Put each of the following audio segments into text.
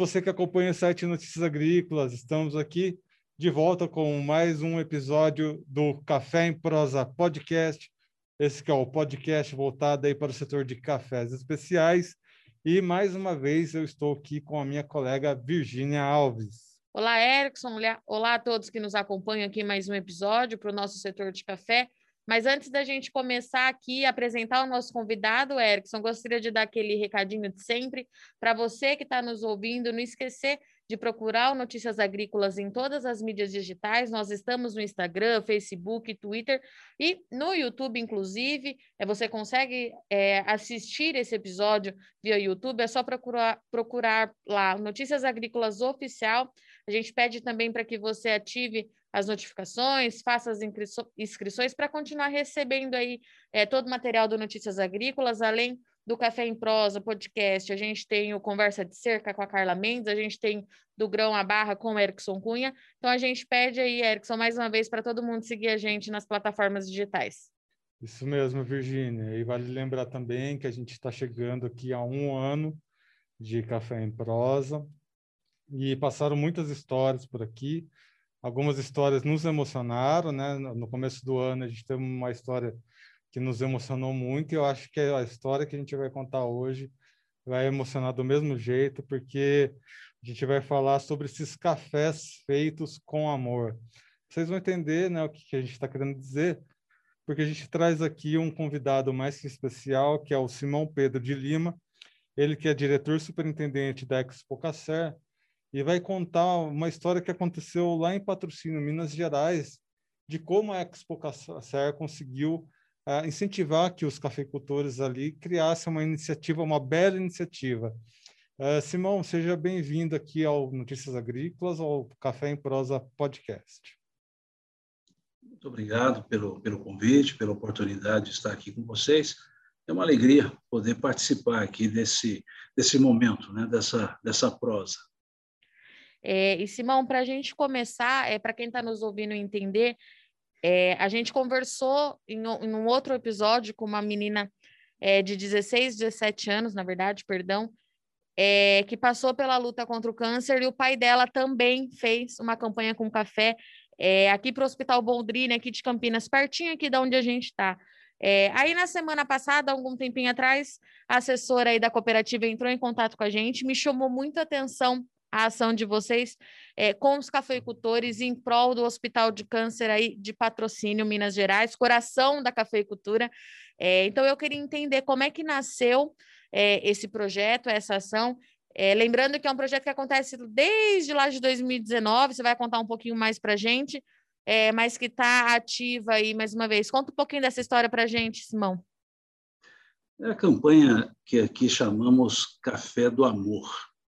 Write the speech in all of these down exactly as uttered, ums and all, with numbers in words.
você que acompanha o site Notícias Agrícolas, estamos aqui de volta com mais um episódio do Café em Prosa Podcast. Esse que é o podcast voltado aí para o setor de cafés especiais. E mais uma vez eu estou aqui com a minha colega Virgínia Alves. Olá, Erickson. Olá a todos que nos acompanham aqui em mais um episódio para o nosso setor de café. Mas antes da gente começar aqui a apresentar o nosso convidado, Erickson, gostaria de dar aquele recadinho de sempre para você que está nos ouvindo, não esquecer de procurar o Notícias Agrícolas em todas as mídias digitais. Nós estamos no Instagram, Facebook, Twitter e no YouTube, inclusive. É, você consegue é, assistir esse episódio via YouTube, é só procurar, procurar lá Notícias Agrícolas Oficial. A gente pede também para que você ative as notificações, faça as inscrições para continuar recebendo aí é, todo o material do Notícias Agrícolas, além do Café em Prosa, podcast. A gente tem o Conversa de Cerca com a Carla Mendes, a gente tem do Grão à Barra com o Erickson Cunha. Então, a gente pede aí, Erickson, mais uma vez, para todo mundo seguir a gente nas plataformas digitais. Isso mesmo, Virgínia. E vale lembrar também que a gente está chegando aqui a um ano de Café em Prosa e passaram muitas histórias por aqui. Algumas histórias nos emocionaram, né? No começo do ano a gente teve uma história que nos emocionou muito e eu acho que a história que a gente vai contar hoje vai emocionar do mesmo jeito, porque a gente vai falar sobre esses cafés feitos com amor. Vocês vão entender, né, o que a gente está querendo dizer, porque a gente traz aqui um convidado mais que especial, que é o Simão Pedro de Lima, ele que é diretor superintendente da Expocacer, e vai contar uma história que aconteceu lá em Patrocínio, Minas Gerais, de como a Expocacer conseguiu uh, incentivar que os cafeicultores ali criassem uma iniciativa, uma bela iniciativa. Uh, Simão, seja bem-vindo aqui ao Notícias Agrícolas, ao Café em Prosa Podcast. Muito obrigado pelo, pelo convite, pela oportunidade de estar aqui com vocês. É uma alegria poder participar aqui desse, desse momento, né, dessa, dessa prosa. É, e, Simão, para a gente começar, é, para quem está nos ouvindo entender, é, a gente conversou em, em um outro episódio com uma menina é, de dezesseis, dezessete anos, na verdade, perdão, é, que passou pela luta contra o câncer e o pai dela também fez uma campanha com café é, aqui para o Hospital Boldrini, aqui de Campinas, pertinho aqui de onde a gente está. É, aí, na semana passada, algum tempinho atrás, a assessora aí da cooperativa entrou em contato com a gente, me chamou muita atenção a ação de vocês é, com os cafeicultores em prol do Hospital de Câncer aí de Patrocínio, Minas Gerais, coração da cafeicultura. É, então, eu queria entender como é que nasceu é, esse projeto, essa ação. É, lembrando que é um projeto que acontece desde lá de dois mil e dezenove, você vai contar um pouquinho mais para a gente, é, mas que está ativa aí mais uma vez. Conta um pouquinho dessa história para a gente, Simão. É a campanha que aqui chamamos Café do Amor.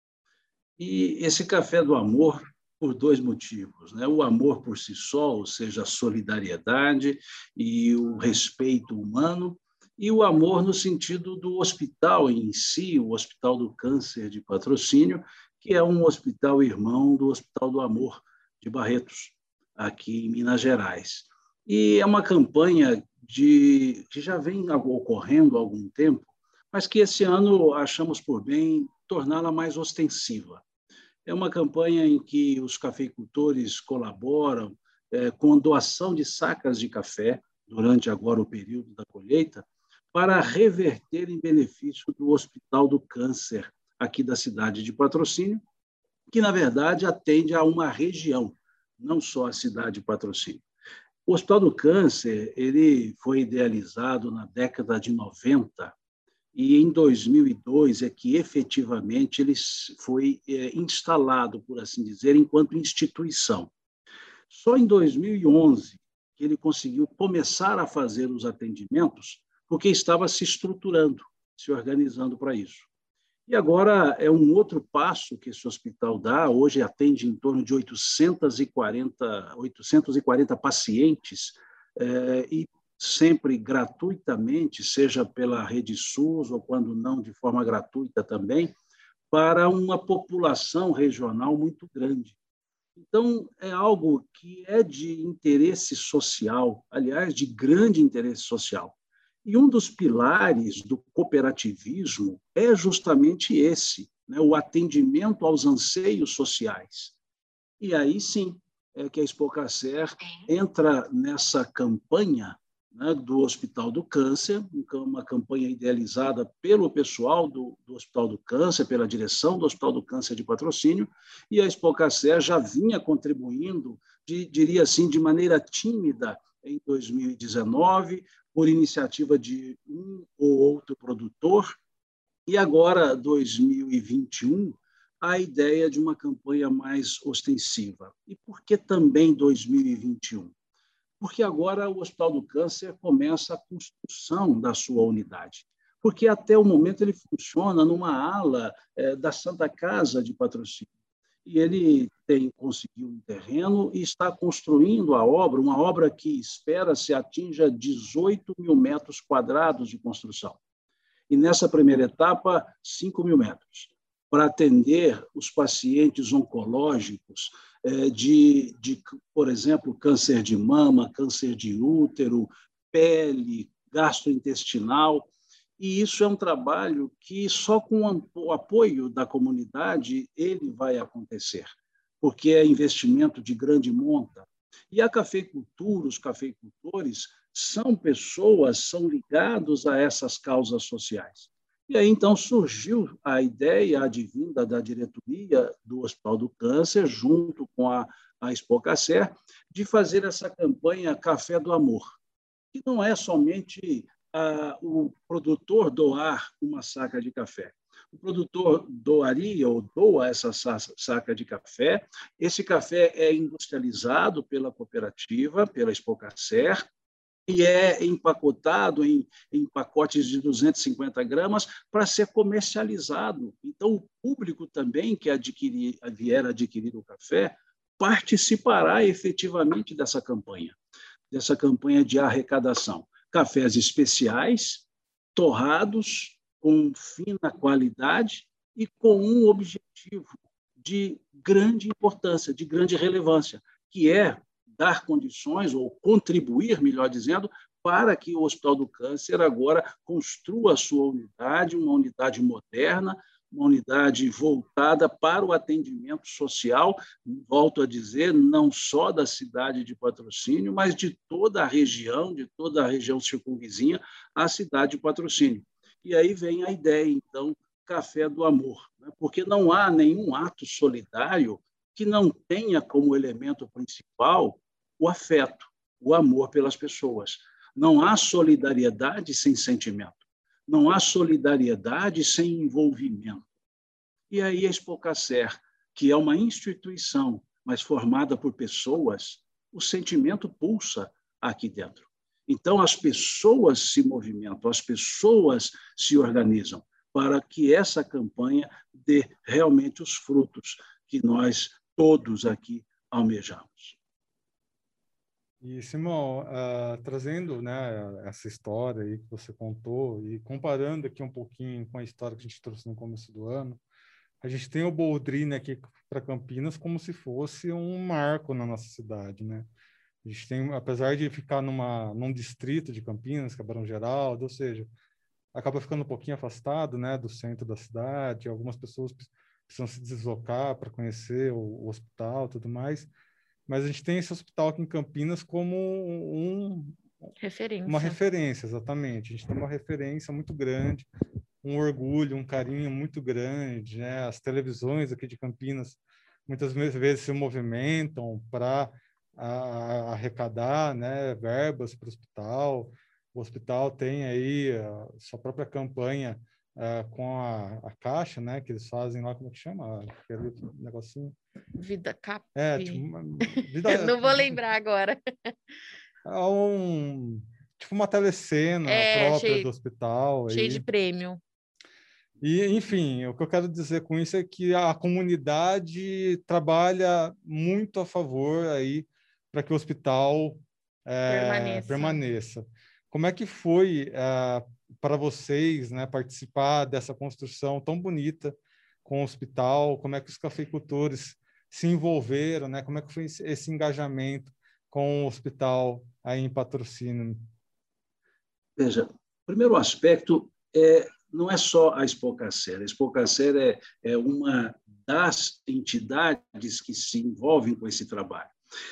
E esse café do amor, por dois motivos, né? O amor por si só, ou seja, a solidariedade e o respeito humano, e o amor no sentido do hospital em si, o Hospital do Câncer de Patrocínio, que é um hospital irmão do Hospital do Amor de Barretos, aqui em Minas Gerais. E é uma campanha de, que já vem ocorrendo há algum tempo, mas que esse ano achamos por bem torná-la mais ostensiva. É uma campanha em que os cafeicultores colaboram é, com doação de sacas de café, durante agora o período da colheita, para reverter em benefício do Hospital do Câncer, aqui da cidade de Patrocínio, que, na verdade, atende a uma região, não só a cidade de Patrocínio. O Hospital do Câncer ele foi idealizado na década de noventa, e em dois mil e dois é que efetivamente ele foi é, instalado, por assim dizer, enquanto instituição. Só em dois mil e onze que ele conseguiu começar a fazer os atendimentos, porque estava se estruturando, se organizando para isso. E agora é um outro passo que esse hospital dá, hoje atende em torno de oitocentos e quarenta, oitocentos e quarenta pacientes, é, e sempre gratuitamente, seja pela rede SUS ou, quando não, de forma gratuita também, para uma população regional muito grande. Então, é algo que é de interesse social, aliás, de grande interesse social. E um dos pilares do cooperativismo é justamente esse, né, o atendimento aos anseios sociais. E aí sim é que a Expocacer entra nessa campanha, né, do Hospital do Câncer, uma campanha idealizada pelo pessoal do, do Hospital do Câncer, pela direção do Hospital do Câncer de Patrocínio, e a Expocacer já vinha contribuindo, de, diria assim, de maneira tímida em dois mil e dezenove, por iniciativa de um ou outro produtor, e agora, dois mil e vinte e um, a ideia de uma campanha mais ostensiva. E por que também dois mil e vinte e um? Porque agora o Hospital do Câncer começa a construção da sua unidade, porque até o momento ele funciona numa ala é, da Santa Casa de Patrocínio, e ele tem conseguiu um terreno e está construindo a obra, uma obra que espera-se atinja dezoito mil metros quadrados de construção. E nessa primeira etapa, cinco mil metros, para atender os pacientes oncológicos de, de, por exemplo, câncer de mama, câncer de útero, pele, gastrointestinal. E isso é um trabalho que só com o apoio da comunidade ele vai acontecer, porque é investimento de grande monta. E a cafeicultura, os cafeicultores, são pessoas, são ligados a essas causas sociais. E aí, então, surgiu a ideia advinda da diretoria do Hospital do Câncer, junto com a, a Expocacer, de fazer essa campanha Café do Amor, que não é somente ah, o produtor doar uma saca de café. O produtor doaria ou doa essa saca de café, esse café é industrializado pela cooperativa, pela Expocacer, e é empacotado em, em pacotes de duzentos e cinquenta gramas para ser comercializado. Então, o público também que adquirir, vier adquirir o café participará efetivamente dessa campanha, dessa campanha de arrecadação. Cafés especiais, torrados, com fina qualidade e com um objetivo de grande importância, de grande relevância, que é dar condições, ou contribuir, melhor dizendo, para que o Hospital do Câncer agora construa a sua unidade, uma unidade moderna, uma unidade voltada para o atendimento social, volto a dizer, não só da cidade de Patrocínio, mas de toda a região, de toda a região circunvizinha à cidade de Patrocínio. E aí vem a ideia, então, Café do Amor, né? Porque não há nenhum ato solidário que não tenha como elemento principal o afeto, o amor pelas pessoas. Não há solidariedade sem sentimento. Não há solidariedade sem envolvimento. E aí a Expocacer, que é uma instituição, mas formada por pessoas, o sentimento pulsa aqui dentro. Então, as pessoas se movimentam, as pessoas se organizam para que essa campanha dê realmente os frutos que nós todos aqui almejamos. E, Simão, uh, trazendo, né, essa história aí que você contou e comparando aqui um pouquinho com a história que a gente trouxe no começo do ano, a gente tem o Boldrini aqui para Campinas como se fosse um marco na nossa cidade, né? A gente tem, apesar de ficar numa, num distrito de Campinas, que é Barão Geraldo, ou seja, acaba ficando um pouquinho afastado, né, do centro da cidade, algumas pessoas precisam se deslocar para conhecer o, o hospital e tudo mais, mas a gente tem esse hospital aqui em Campinas como um, referência. uma referência, exatamente. A gente tem uma referência muito grande, um orgulho, um carinho muito grande, né? As televisões aqui de Campinas muitas vezes se movimentam para arrecadar, né, verbas para o hospital. O hospital tem aí a sua própria campanha uh, com a, a Caixa, né, que eles fazem lá, como é que chama? Aquele negocinho. Vida Cap. É, tipo, uma, vida, não vou lembrar agora. É um, tipo uma telecena é, própria cheio, do hospital. Cheio aí. de prêmio. E, enfim, o que eu quero dizer com isso é que a comunidade trabalha muito a favor aí para que o hospital é, permaneça. permaneça. Como é que foi é, para vocês, né, participar dessa construção tão bonita com o hospital? Como é que os cafeicultores se envolveram, né? Como é que foi esse engajamento com o hospital aí em Patrocínio? Veja, o primeiro aspecto é não é só a Expocacer. A Expocacer é, é uma das entidades que se envolvem com esse trabalho.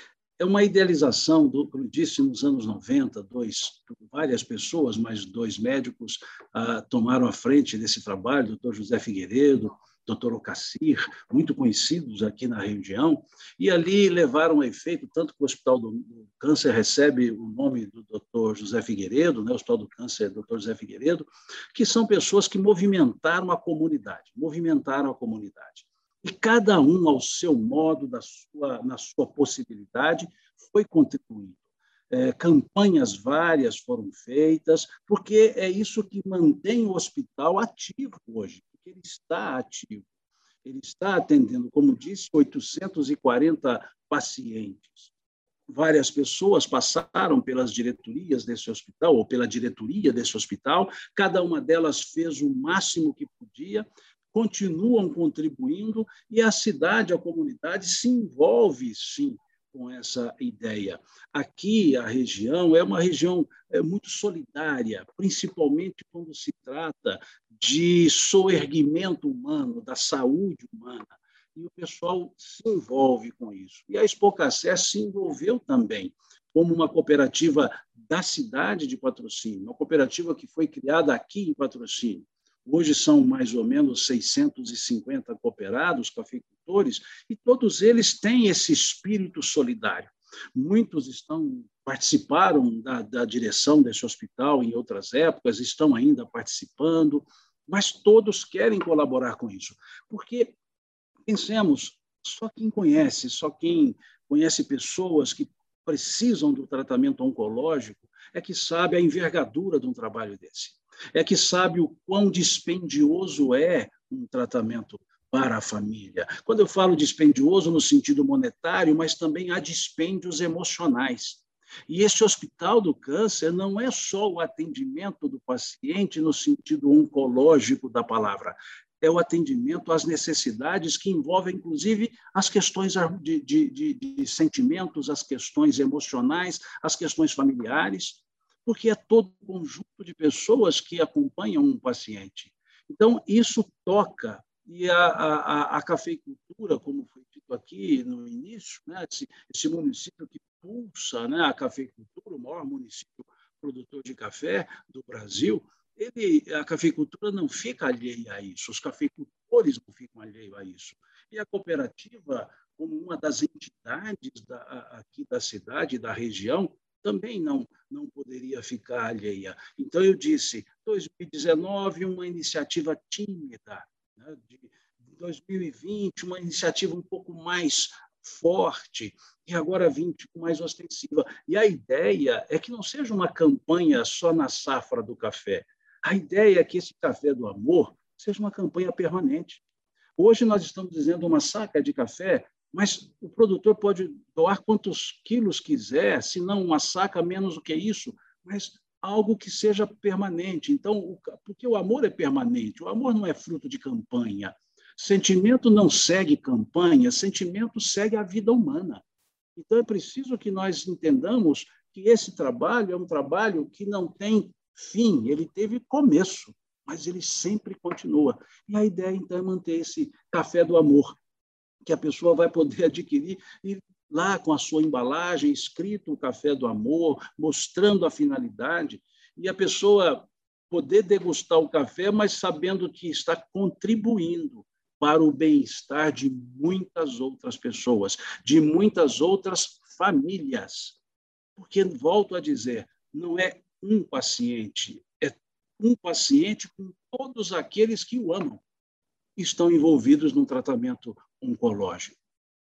É uma idealização, do, como eu disse, nos anos noventa, dois, várias pessoas, mais dois médicos, ah, tomaram a frente desse trabalho, doutor José Figueiredo, doutor Ocacir, muito conhecidos aqui na região, e ali levaram a efeito, tanto que o Hospital do, do Câncer recebe o nome do doutor José Figueiredo, né, o Hospital do Câncer, doutor José Figueiredo, que são pessoas que movimentaram a comunidade, movimentaram a comunidade. E cada um, ao seu modo, da sua, na sua possibilidade, foi contribuindo. É, campanhas várias foram feitas, porque é isso que mantém o hospital ativo hoje, porque ele está ativo. Ele está atendendo, como disse, oitocentos e quarenta pacientes. Várias pessoas passaram pelas diretorias desse hospital, ou pela diretoria desse hospital, cada uma delas fez o máximo que podia, continuam contribuindo e a cidade, a comunidade se envolve, sim, com essa ideia. Aqui, a região é uma região muito solidária, principalmente quando se trata de soerguimento humano, da saúde humana, e o pessoal se envolve com isso. E a Expocacer se envolveu também como uma cooperativa da cidade de Patrocínio, uma cooperativa que foi criada aqui em Patrocínio. Hoje são mais ou menos seiscentos e cinquenta cooperados, cafeicultores, e todos eles têm esse espírito solidário. Muitos estão participaram da, da direção desse hospital em outras épocas, estão ainda participando, mas todos querem colaborar com isso. Porque, pensemos, só quem conhece, só quem conhece pessoas que precisam do tratamento oncológico é que sabe a envergadura de um trabalho desse. É que sabe o quão dispendioso é um tratamento para a família. Quando eu falo dispendioso no sentido monetário, mas também há dispêndios emocionais. E esse Hospital do Câncer não é só o atendimento do paciente no sentido oncológico da palavra, é o atendimento às necessidades que envolvem, inclusive, as questões de, de, de, de sentimentos, as questões emocionais, as questões familiares, porque é todo um conjunto de pessoas que acompanham um paciente. Então, isso toca, e a, a, a cafeicultura, como foi dito aqui no início, né, esse, esse município que pulsa, né, a cafeicultura, o maior município produtor de café do Brasil, ele, a cafeicultura não fica alheia a isso, os cafeicultores não ficam alheios a isso. E a cooperativa, como uma das entidades da, aqui da cidade, da região, também não, não poderia ficar alheia. Então, eu disse, dois mil e dezenove, uma iniciativa tímida, né? De dois mil e vinte, uma iniciativa um pouco mais forte, e agora vinte, mais ostensiva. E a ideia é que não seja uma campanha só na safra do café. A ideia é que esse Café do Amor seja uma campanha permanente. Hoje nós estamos dizendo uma saca de café, mas o produtor pode doar quantos quilos quiser, se não uma saca, menos do que isso, mas algo que seja permanente. Então, porque o amor é permanente, o amor não é fruto de campanha. Sentimento não segue campanha, sentimento segue a vida humana. Então, é preciso que nós entendamos que esse trabalho é um trabalho que não tem fim, ele teve começo, mas ele sempre continua. E a ideia, então, é manter esse Café do Amor, que a pessoa vai poder adquirir e lá com a sua embalagem, escrito o Café do Amor, mostrando a finalidade, e a pessoa poder degustar o café, mas sabendo que está contribuindo para o bem-estar de muitas outras pessoas, de muitas outras famílias. Porque, volto a dizer, não é um paciente, é um paciente com todos aqueles que o amam, estão envolvidos no tratamento oncológico.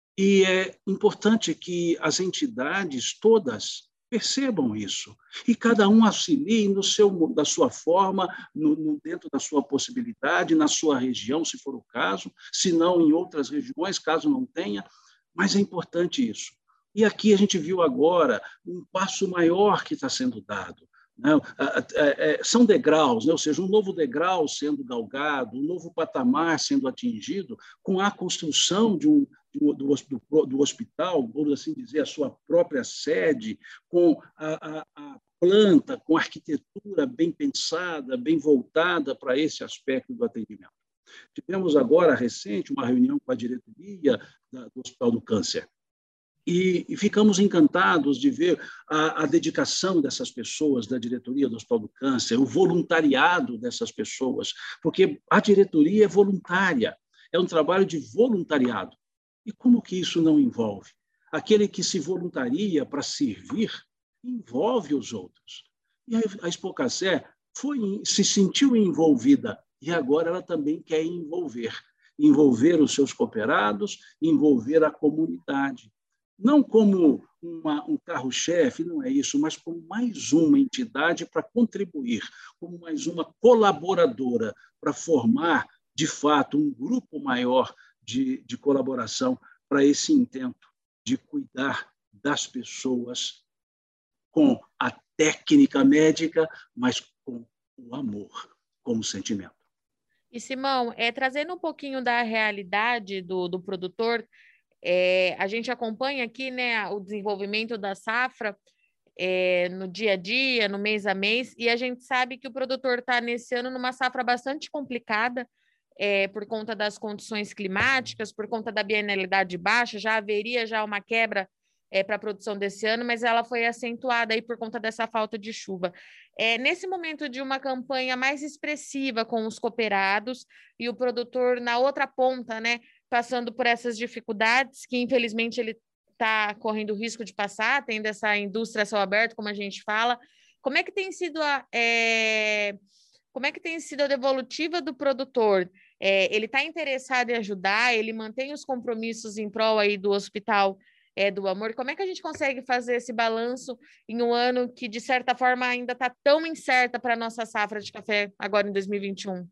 E é importante que as entidades todas percebam isso, e cada um auxilie no seu, da sua forma, no, no, dentro da sua possibilidade, na sua região, se for o caso, se não em outras regiões, caso não tenha, mas é importante isso. E aqui a gente viu agora um passo maior que está sendo dado. Né? São degraus, né? Ou seja, um novo degrau sendo galgado, um novo patamar sendo atingido com a construção de um, do, do, do hospital, por assim dizer, a sua própria sede, com a, a, planta, com arquitetura bem pensada, bem voltada para esse aspecto do atendimento. Tivemos agora, recente, uma reunião com a diretoria do Hospital do Câncer. E, e ficamos encantados de ver a, a dedicação dessas pessoas, da diretoria do Hospital do Câncer, o voluntariado dessas pessoas, porque a diretoria é voluntária, é um trabalho de voluntariado. E como que isso não envolve? Aquele que se voluntaria para servir, envolve os outros. E a Expocacé foi, se sentiu envolvida, e agora ela também quer envolver, envolver os seus cooperados, envolver a comunidade. Não como uma, um carro-chefe, não é isso, mas como mais uma entidade para contribuir, como mais uma colaboradora para formar, de fato, um grupo maior de, de colaboração para esse intento de cuidar das pessoas com a técnica médica, mas com o amor como sentimento. E, Simão, é, trazendo um pouquinho da realidade do, do produtor, É, a gente acompanha aqui, né, o desenvolvimento da safra é, no dia a dia, no mês a mês, e a gente sabe que o produtor está nesse ano numa safra bastante complicada é, por conta das condições climáticas, por conta da bienalidade baixa, já haveria já uma quebra é, para a produção desse ano, mas ela foi acentuada aí por conta dessa falta de chuva. É, nesse momento de uma campanha mais expressiva com os cooperados e o produtor na outra ponta, né, passando por essas dificuldades que, infelizmente, ele está correndo o risco de passar, tendo essa indústria a céu aberto, como a gente fala. Como é que tem sido a, é... como é que tem sido a devolutiva do produtor? É, ele está interessado em ajudar, ele mantém os compromissos em prol aí do Hospital é, do Amor. Como é que a gente consegue fazer esse balanço em um ano que, de certa forma, ainda está tão incerta para a nossa safra de café agora em dois mil e vinte e um?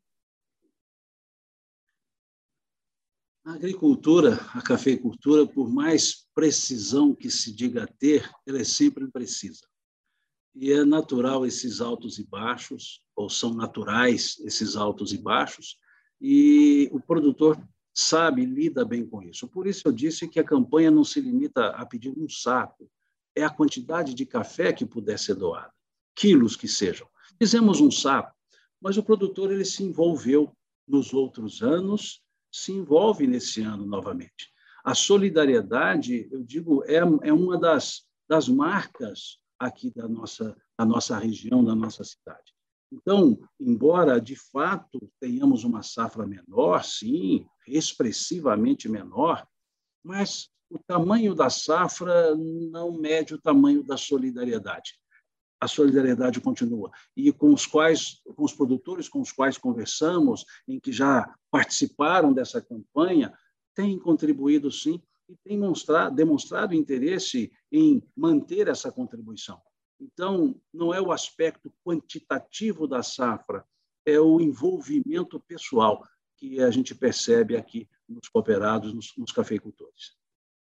A agricultura, a cafeicultura, por mais precisão que se diga ter, ela é sempre imprecisa. E é natural esses altos e baixos, ou são naturais esses altos e baixos, e o produtor sabe, lida bem com isso. Por isso eu disse que a campanha não se limita a pedir um saco, é a quantidade de café que puder ser doada, quilos que sejam. Fizemos um saco, mas o produtor ele se envolveu nos outros anos, se envolve nesse ano novamente. A solidariedade, eu digo, é, é uma das, das marcas aqui da nossa, da nossa região, da nossa cidade. Então, embora, de fato, tenhamos uma safra menor, sim, expressivamente menor, mas o tamanho da safra não mede o tamanho da solidariedade. A solidariedade continua. E com os quais, com os produtores com os quais conversamos, em que já participaram dessa campanha, têm contribuído, sim, e têm demonstrado, demonstrado interesse em manter essa contribuição. Então, não é o aspecto quantitativo da safra, é o envolvimento pessoal que a gente percebe aqui nos cooperados, nos, nos cafeicultores.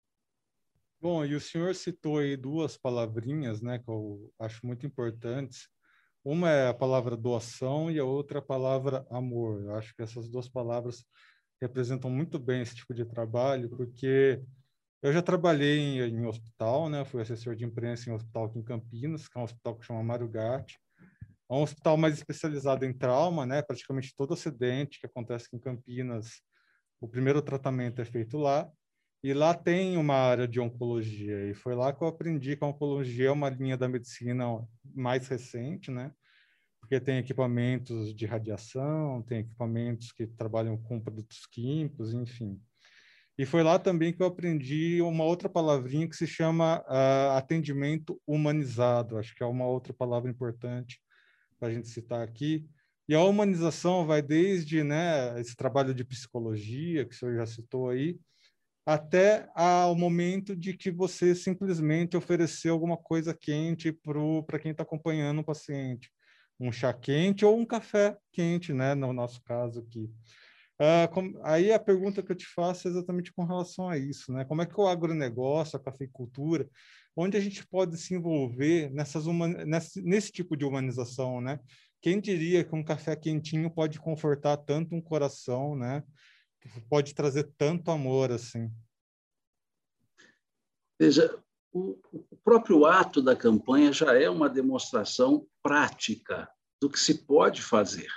Bom, e o senhor citou aí duas palavrinhas, né, que eu acho muito importantes. Uma é a palavra doação e a outra a palavra amor. Eu acho que essas duas palavras representam muito bem esse tipo de trabalho, porque eu já trabalhei em, em hospital, né, fui assessor de imprensa em um hospital aqui em Campinas, que é um hospital que chama Mário Gatti. É um hospital mais especializado em trauma, né, praticamente todo acidente que acontece aqui em Campinas, o primeiro tratamento é feito lá. E lá tem uma área de oncologia, e foi lá que eu aprendi que a oncologia é uma linha da medicina mais recente, né? Porque tem equipamentos de radiação, tem equipamentos que trabalham com produtos químicos, enfim. E foi lá também que eu aprendi uma outra palavrinha que se chama uh, atendimento humanizado, acho que é uma outra palavra importante para a gente citar aqui. E a humanização vai desde, né, esse trabalho de psicologia, que o senhor já citou aí, até ao momento de que você simplesmente oferecer alguma coisa quente para quem está acompanhando o paciente. Um chá quente ou um café quente, né? No nosso caso aqui. Uh, com, aí a pergunta que eu te faço é exatamente com relação a isso, né? Como é que o agronegócio, a cafeicultura, onde a gente pode se envolver nessas uma, nesse, nesse tipo de humanização, né? Quem diria que um café quentinho pode confortar tanto um coração, né? Pode trazer tanto amor assim? Veja, o, o próprio ato da campanha já é uma demonstração prática do que se pode fazer.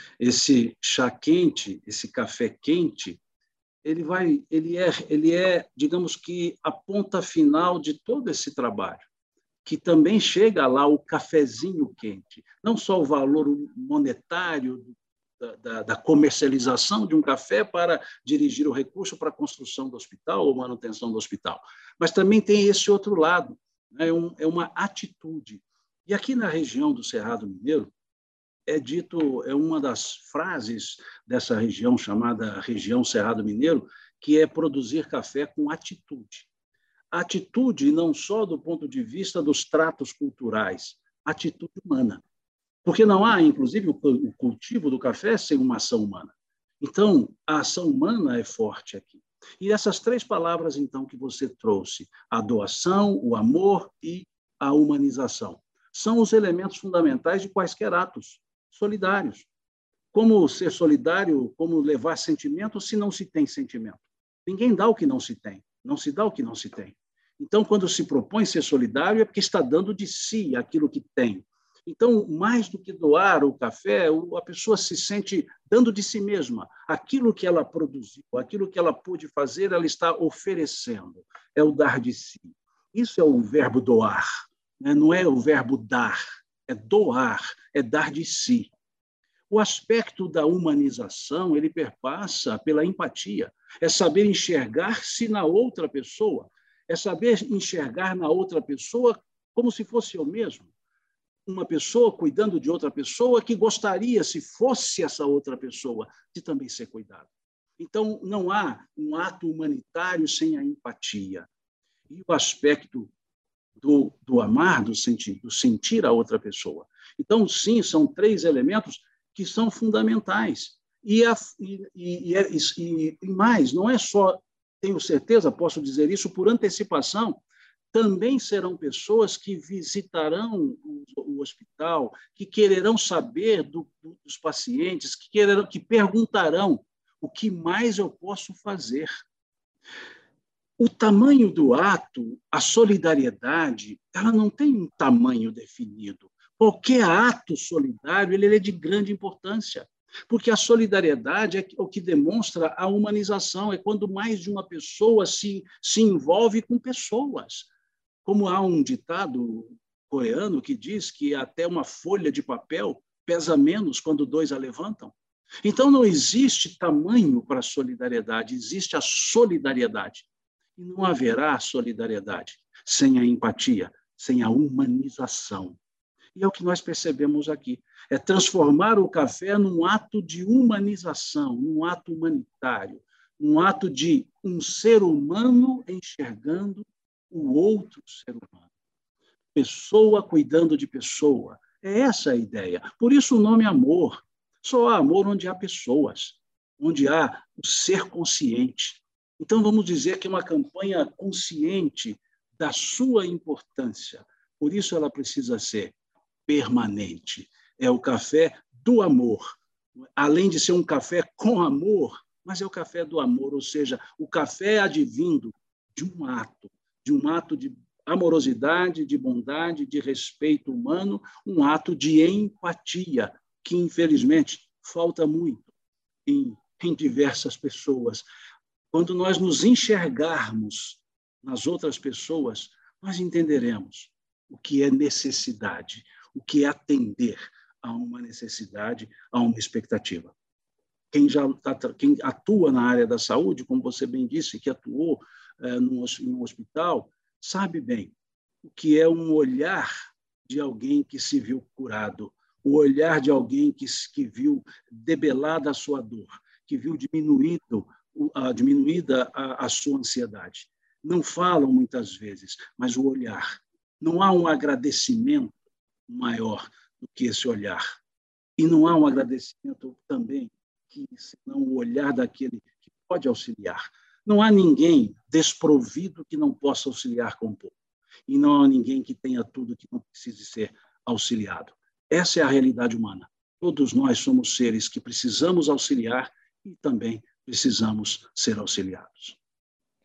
Esse chá quente, esse café quente, ele vai, ele é, ele é, digamos que a ponta final de todo esse trabalho, que também chega lá o cafezinho quente, não só o valor monetário da, da, da comercialização de um café para dirigir o recurso para a construção do hospital ou manutenção do hospital, mas também tem esse outro lado, né? é, um, é uma atitude. E aqui na região do Cerrado Mineiro, é dito, é uma das frases dessa região chamada região Cerrado Mineiro, que é produzir café com atitude. Atitude não só do ponto de vista dos tratos culturais, atitude humana. Porque não há, inclusive, o cultivo do café sem uma ação humana. Então, a ação humana é forte aqui. E essas três palavras, então, que você trouxe, a doação, o amor e a humanização, são os elementos fundamentais de quaisquer atos solidários. Como ser solidário, como levar sentimento se não se tem sentimento? Ninguém dá o que não se tem, não se dá o que não se tem. Então, quando se propõe ser solidário, é porque está dando de si aquilo que tem. Então, mais do que doar o café, a pessoa se sente dando de si mesma. Aquilo que ela produziu, aquilo que ela pôde fazer, ela está oferecendo. É o dar de si. Isso é o verbo doar, né? Não é o verbo dar. É doar, é dar de si. O aspecto da humanização, ele perpassa pela empatia. É saber enxergar-se na outra pessoa. É saber enxergar na outra pessoa como se fosse eu mesmo. Uma pessoa cuidando de outra pessoa que gostaria, se fosse essa outra pessoa, de também ser cuidada. Então, não há um ato humanitário sem a empatia. E o aspecto Do, do amar, do sentir, do sentir a outra pessoa. Então, sim, são três elementos que são fundamentais. E, a, e, e, e, e mais, não é só, tenho certeza, posso dizer isso por antecipação, também serão pessoas que visitarão o, o hospital, que quererão saber do, do, dos pacientes, que, quererão, que perguntarão o que mais eu posso fazer. O tamanho do ato, a solidariedade, ela não tem um tamanho definido. Qualquer ato solidário ele é de grande importância, porque a solidariedade é o que demonstra a humanização, é quando mais de uma pessoa se, se envolve com pessoas. Como há um ditado coreano que diz que até uma folha de papel pesa menos quando dois a levantam. Então, não existe tamanho para a solidariedade, existe a solidariedade. E não haverá solidariedade sem a empatia, sem a humanização. E é o que nós percebemos aqui. É transformar o café num ato de humanização, num ato humanitário, um ato de um ser humano enxergando o outro ser humano. Pessoa cuidando de pessoa. É essa a ideia. Por isso o nome amor. Só há amor onde há pessoas, onde há o ser consciente. Então, vamos dizer que é uma campanha consciente da sua importância. Por isso, ela precisa ser permanente. É o café do amor. Além de ser um café com amor, mas é o café do amor, ou seja, o café advindo de um ato, de um ato de amorosidade, de bondade, de respeito humano, um ato de empatia, que, infelizmente, falta muito em, em diversas pessoas. Quando nós nos enxergarmos nas outras pessoas, nós entenderemos o que é necessidade, o que é atender a uma necessidade, a uma expectativa. Quem já tá, quem atua na área da saúde, como você bem disse, que atuou é, num, num hospital, sabe bem o que é um olhar de alguém que se viu curado, o olhar de alguém que, que viu debelada a sua dor, que viu diminuído A, diminuída a, a sua ansiedade. Não falam muitas vezes, mas o olhar. Não há um agradecimento maior do que esse olhar. E não há um agradecimento também que senão o olhar daquele que pode auxiliar. Não há ninguém desprovido que não possa auxiliar com pouco. E não há ninguém que tenha tudo que não precise ser auxiliado. Essa é a realidade humana. Todos nós somos seres que precisamos auxiliar e também precisamos ser auxiliados.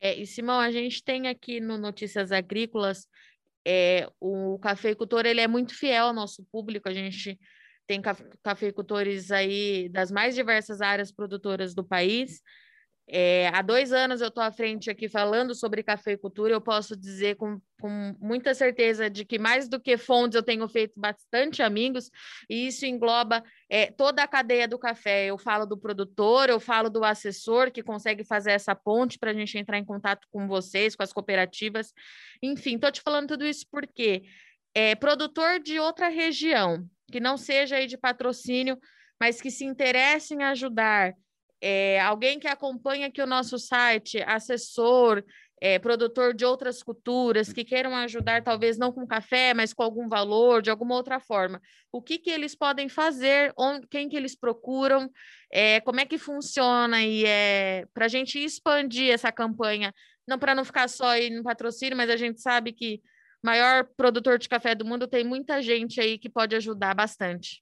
É, e Simão, a gente tem aqui no Notícias Agrícolas, é, o cafeicultor, ele é muito fiel ao nosso público, a gente tem cafeicultores aí das mais diversas áreas produtoras do país. É, há dois anos eu estou à frente aqui falando sobre cafeicultura, eu posso dizer com, com muita certeza de que mais do que fontes eu tenho feito bastante amigos, e isso engloba é, toda a cadeia do café. Eu falo do produtor, eu falo do assessor que consegue fazer essa ponte para a gente entrar em contato com vocês, com as cooperativas. Enfim, estou te falando tudo isso porque é, produtor de outra região, que não seja aí de patrocínio, mas que se interesse em ajudar, É, alguém que acompanha aqui o nosso site, assessor, é, produtor de outras culturas, que queiram ajudar, talvez não com café, mas com algum valor, de alguma outra forma. O que, que eles podem fazer, onde, quem que eles procuram, é, como é que funciona, e é, para a gente expandir essa campanha, não para não ficar só aí no patrocínio, mas a gente sabe que o maior produtor de café do mundo tem muita gente aí que pode ajudar bastante.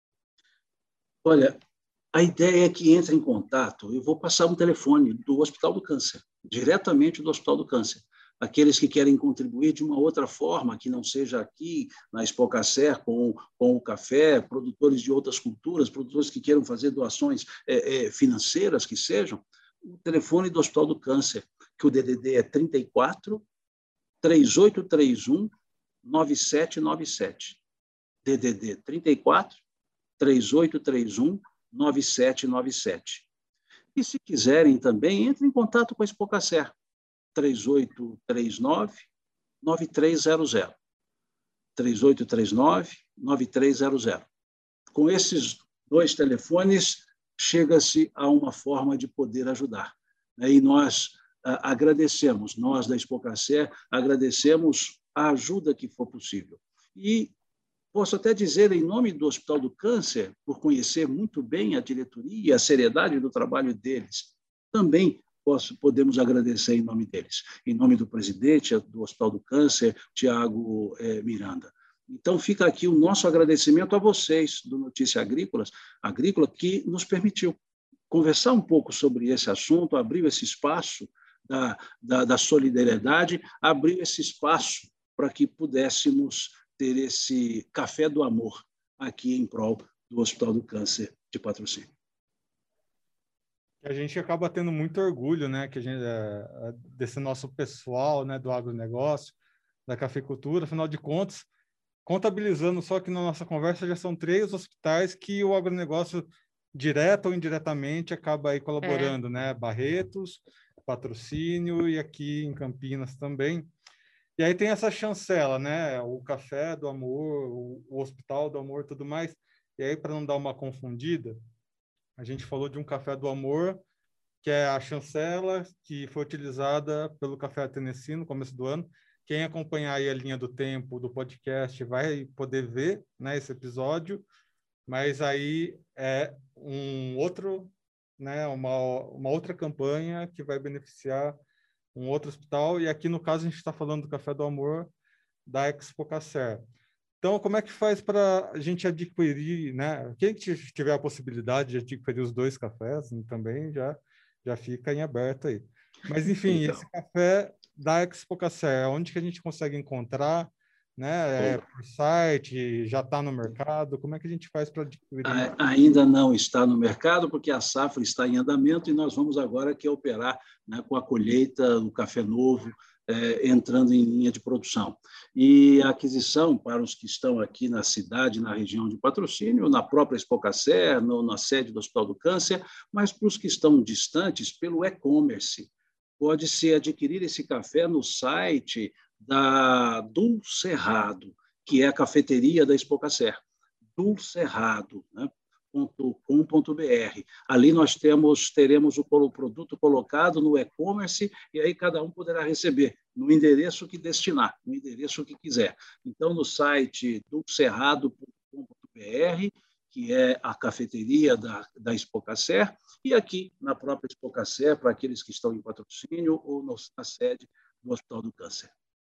Olha, a ideia é que entre em contato, eu vou passar um telefone do Hospital do Câncer, diretamente do Hospital do Câncer. Aqueles que querem contribuir de uma outra forma, que não seja aqui na Expocacer com, com o café, produtores de outras culturas, produtores que queiram fazer doações é, é, financeiras, que sejam, o telefone do Hospital do Câncer, que o D D D é trinta e quatro, três oito três um, nove sete nove sete. D D D trinta e quatro, três oito três um, nove sete nove sete. E se quiserem também, entre em contato com a Expocacer, três oito três nove, nove três zero zero. três oito três nove, nove três zero zero. Com esses dois telefones, chega-se a uma forma de poder ajudar. E nós ah, agradecemos, nós da Expocacer, agradecemos a ajuda que for possível. E posso até dizer, em nome do Hospital do Câncer, por conhecer muito bem a diretoria e a seriedade do trabalho deles, também posso, podemos agradecer em nome deles, em nome do presidente do Hospital do Câncer, Tiago eh, Miranda. Então, fica aqui o nosso agradecimento a vocês, do Notícias Agrícolas, Agrícola, que nos permitiu conversar um pouco sobre esse assunto, abriu esse espaço da, da, da solidariedade, abriu esse espaço para que pudéssemos ter esse café do amor aqui em prol do Hospital do Câncer de Patrocínio. A gente acaba tendo muito orgulho, né, que a gente, é, desse nosso pessoal, né, do agronegócio, da cafeicultura. Afinal de contas, contabilizando só que na nossa conversa já são três hospitais que o agronegócio, direto ou indiretamente, acaba aí colaborando, é. né? Barretos, Patrocínio e aqui em Campinas também. E aí tem essa chancela, né? O Café do Amor, o Hospital do Amor e tudo mais. E aí, para não dar uma confundida, a gente falou de um Café do Amor, que é a chancela que foi utilizada pelo Café Tennessee no começo do ano. Quem acompanhar aí a linha do tempo do podcast vai poder ver, né, esse episódio. Mas aí é um outro, né, uma, uma outra campanha que vai beneficiar um outro hospital, e aqui no caso a gente está falando do Café do Amor da Expocacer. Então, como é que faz para a gente adquirir, né? Quem tiver a possibilidade de adquirir os dois cafés também já, já fica em aberto aí. Mas, enfim, então, esse café da Expocacer, onde que a gente consegue encontrar, né? É, por site, já está no mercado? Como é que a gente faz para adquirir? Ainda não está no mercado, porque a safra está em andamento e nós vamos agora que operar, né, com a colheita do café novo, é, entrando em linha de produção. E a aquisição, para os que estão aqui na cidade, na região de Patrocínio, na própria Expocacer, no, na sede do Hospital do Câncer, mas para os que estão distantes, pelo e-commerce. Pode-se adquirir esse café no site da Dulcerrado, que é a cafeteria da Expocacer, dulcerrado, né, ponto com ponto b r. Ali nós temos, teremos o produto colocado no e-commerce e aí cada um poderá receber no endereço que destinar, no endereço que quiser. Então, no site dulcerrado ponto com ponto b r, que é a cafeteria da, da Expocacer, e aqui na própria Expocacer, para aqueles que estão em Patrocínio ou no, na sede do Hospital do Câncer.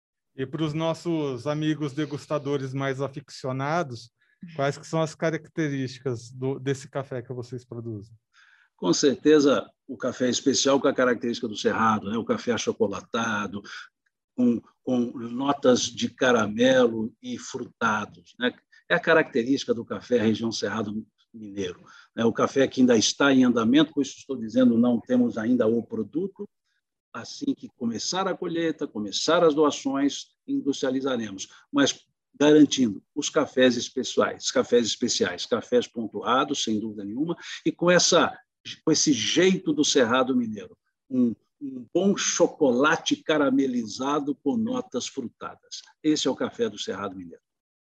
E para os nossos amigos degustadores mais aficionados, quais que são as características do, desse café que vocês produzem? Com certeza, o café especial com a característica do Cerrado, né? O café achocolatado, com, com notas de caramelo e frutados, né? É a característica do café região Cerrado Mineiro. Né? O café que ainda está em andamento, por isso estou dizendo, não temos ainda o produto. Assim que começar a colheita, começar as doações, industrializaremos. Mas garantindo os cafés especiais, cafés especiais, cafés pontuados, sem dúvida nenhuma, e com, essa, com esse jeito do Cerrado Mineiro, um, um bom chocolate caramelizado com notas frutadas. Esse é o café do Cerrado Mineiro.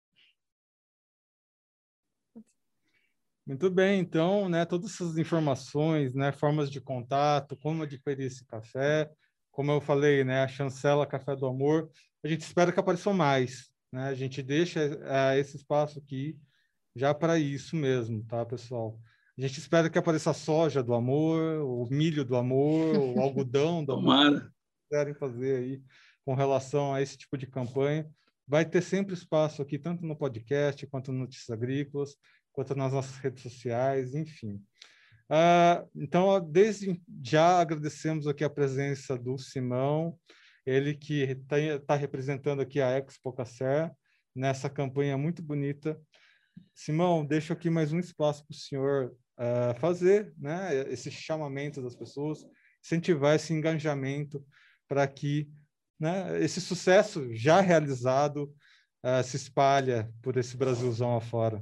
Muito bem, então, né, todas essas informações, né, formas de contato, como adquirir esse café, como eu falei, né, a Chancela Café do Amor, a gente espera que apareçam mais, né, a gente deixa uh, esse espaço aqui já para isso mesmo, tá, pessoal? A gente espera que apareça a soja do amor, o milho do amor, o algodão do amor, Tomara. que quiserem fazer aí com relação a esse tipo de campanha. Vai ter sempre espaço aqui, tanto no podcast, quanto no Notícias Agrícolas, quanto nas nossas redes sociais, enfim. Uh, então, desde já agradecemos aqui a presença do Simão, ele que está tá representando aqui a Expo Cacer, nessa campanha muito bonita. Simão, deixo aqui mais um espaço para o senhor uh, fazer, né, esse chamamento das pessoas, incentivar esse engajamento para que, né, esse sucesso já realizado uh, se espalhe por esse Brasilzão afora.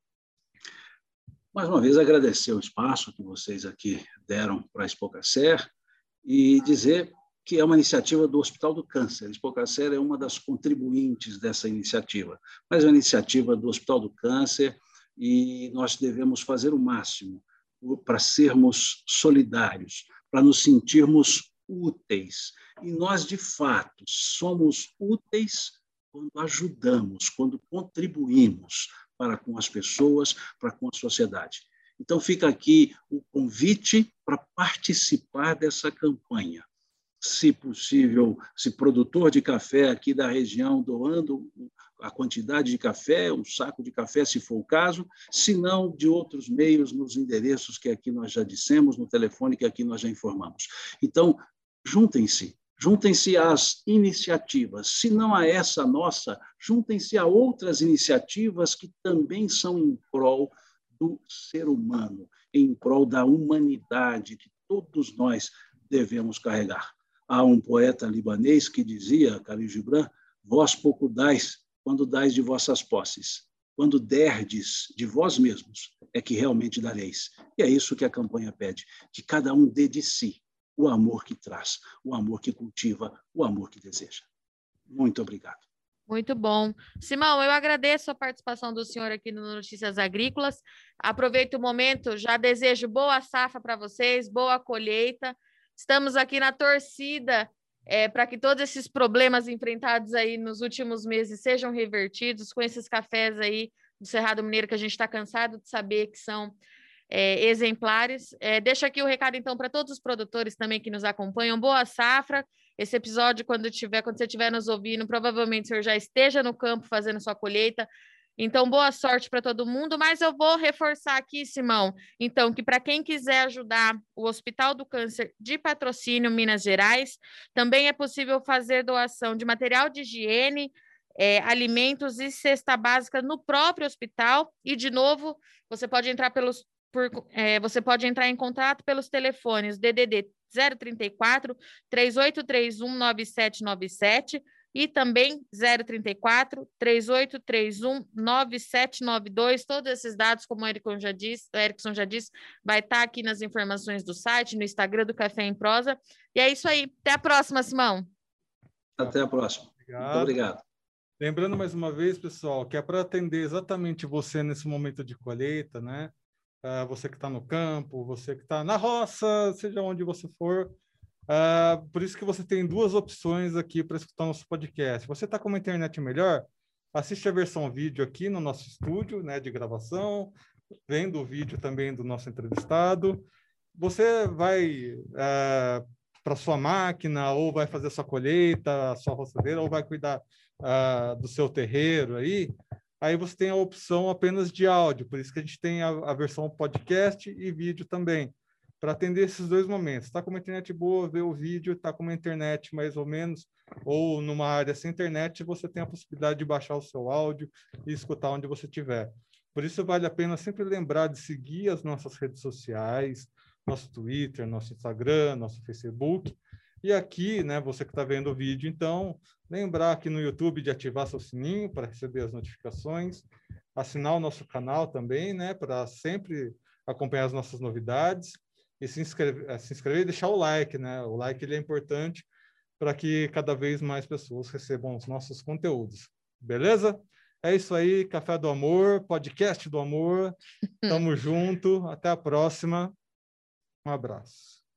Mais uma vez, agradecer o espaço que vocês aqui deram para a Expo Cacer e dizer que é uma iniciativa do Hospital do Câncer. A Expo Cacer é uma das contribuintes dessa iniciativa, mas é uma iniciativa do Hospital do Câncer e nós devemos fazer o máximo para sermos solidários, para nos sentirmos úteis. E nós, de fato, somos úteis quando ajudamos, quando contribuímos para com as pessoas, para com a sociedade. Então, fica aqui o convite para participar dessa campanha. Se possível, se produtor de café aqui da região doando a quantidade de café, um saco de café, se for o caso, se não, de outros meios, nos endereços que aqui nós já dissemos, no telefone que aqui nós já informamos. Então, juntem-se. Juntem-se às iniciativas, se não a essa nossa, juntem-se a outras iniciativas que também são em prol do ser humano, em prol da humanidade que todos nós devemos carregar. Há um poeta libanês que dizia, Khalil Gibran, vós pouco dais quando dais de vossas posses. Quando derdes de vós mesmos, é que realmente dareis. E é isso que a campanha pede, que cada um dê de si. O amor que traz, o amor que cultiva, o amor que deseja. Muito obrigado. Muito bom. Simão, eu agradeço a participação do senhor aqui no Notícias Agrícolas. Aproveito o momento, já desejo boa safra para vocês, boa colheita. Estamos aqui na torcida é, para que todos esses problemas enfrentados aí nos últimos meses sejam revertidos com esses cafés aí do Cerrado Mineiro que a gente está cansado de saber que são É, exemplares. É, deixo aqui o recado, então, para todos os produtores também que nos acompanham. Boa safra. Esse episódio, quando tiver, quando você estiver nos ouvindo, provavelmente o senhor já esteja no campo fazendo sua colheita. Então, boa sorte para todo mundo. Mas eu vou reforçar aqui, Simão, então, que para quem quiser ajudar o Hospital do Câncer de Patrocínio, Minas Gerais, também é possível fazer doação de material de higiene, é, alimentos e cesta básica no próprio hospital. E, de novo, você pode entrar pelos Por, é, você pode entrar em contato pelos telefones D D D zero trinta e quatro, três oito três um, nove sete nove sete e também zero trinta e quatro, três oito três um, nove sete nove dois. Todos esses dados, como o Erickson já disse, o Erickson já disse, vai estar aqui nas informações do site, no Instagram do Café em Prosa. E é isso aí. Até a próxima, Simão. Até a próxima. Obrigado. Muito obrigado. Lembrando mais uma vez, pessoal, que é para atender exatamente você nesse momento de colheita, né? Uh, você que está no campo, você que está na roça, seja onde você for. Uh, por isso que você tem duas opções aqui para escutar nosso podcast. Você está com uma internet melhor? Assiste a versão vídeo aqui no nosso estúdio, né, de gravação, vendo o vídeo também do nosso entrevistado. Você vai uh, para sua máquina, ou vai fazer sua colheita, a sua roçadeira, ou vai cuidar uh, do seu terreiro aí. Aí você tem a opção apenas de áudio, por isso que a gente tem a, a versão podcast e vídeo também. para atender esses dois momentos. Está com uma internet boa, vê o vídeo, está com uma internet mais ou menos, ou numa área sem internet, você tem a possibilidade de baixar o seu áudio e escutar onde você estiver. Por isso, vale a pena sempre lembrar de seguir as nossas redes sociais, nosso Twitter, nosso Instagram, nosso Facebook. E aqui, né, você que está vendo o vídeo, então, lembrar aqui no YouTube de ativar seu sininho para receber as notificações, assinar o nosso canal também, né, para sempre acompanhar as nossas novidades, e se inscrever, se inscrever e deixar o like, né? O like ele é importante para que cada vez mais pessoas recebam os nossos conteúdos. Beleza? É isso aí, Café do Amor, podcast do amor. Tamo junto, até a próxima. Um abraço.